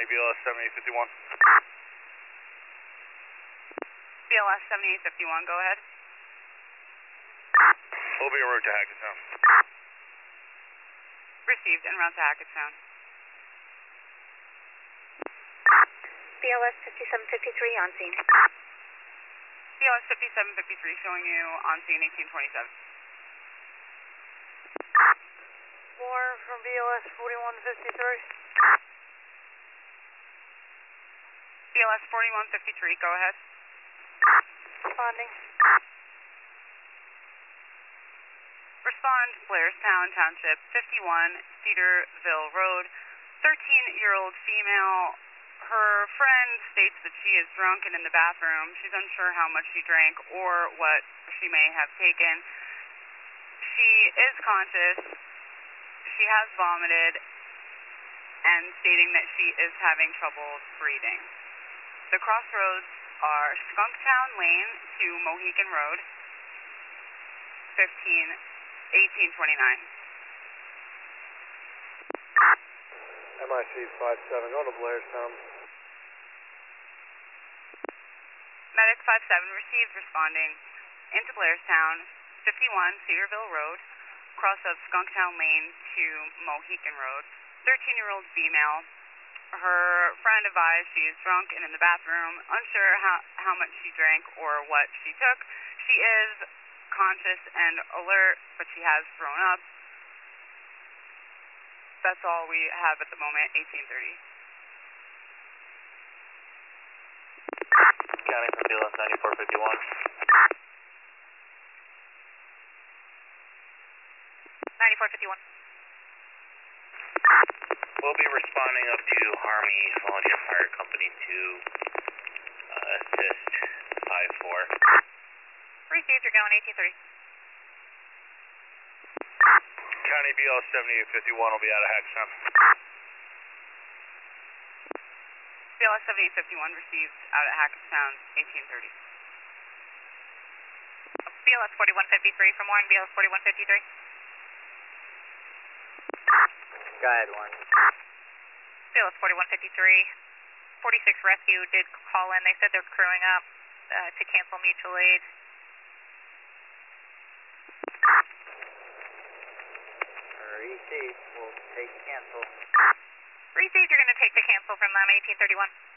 County BLS 7851. BLS 7851, go ahead. We'll be en route to Hackettstown. Received, en route to Hackettstown. BLS 5753 on scene. BLS 5753 showing you on scene 1827. More from BLS 4153. BLS 4153, go ahead. Responding. Respond, Blairstown Township, 51 Cedarville Road. 13-year-old female. Her friend states that she is drunk and in the bathroom. She's unsure how much she drank or what she may have taken. She is conscious. She has vomited and stating that she is having trouble breathing. The crossroads are Skunktown Lane to Mohican Road, 1829. MIC 57, go to Blairstown. Medic 57 received, responding into Blairstown, 51 Cedarville Road, cross of Skunktown Lane to Mohican Road. 13-year-old female. Her friend advised she is drunk and in the bathroom, unsure how much she drank or what she took. She is conscious and alert, but she has thrown up. That's all we have at the moment, 1830. County from BLS 9451. 9451. We'll be responding up to Army Volunteer Fire Company to assist 5-4. Received, you're going 1830. County BLS 7851 will be out of Hackettstown. BLS 7851 received out at Hackettstown, 1830. BLS 4153 from Warren, BLS 4153. Go ahead, Warren. BLS 4153. 46 Rescue did call in. They said they're crewing up to cancel mutual aid. Received. We'll take the cancel. Received, you're going to take the cancel from them, 1831.